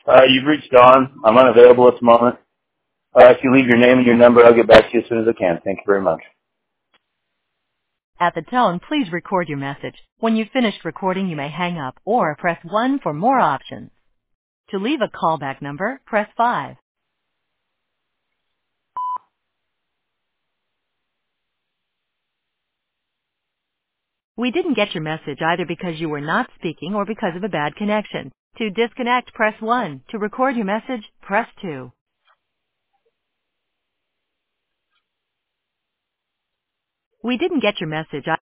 You've reached Dawn. I'm unavailable at the moment. If you leave your name and your number, I'll get back to you as soon as I can. Thank you very much. At the tone, please record your message. When you've finished recording, you may hang up or press 1 for more options. To leave a callback number, press 5. We didn't get your message either because you were not speaking or because of a bad connection. To disconnect, press 1. To record your message, press 2. We didn't get your message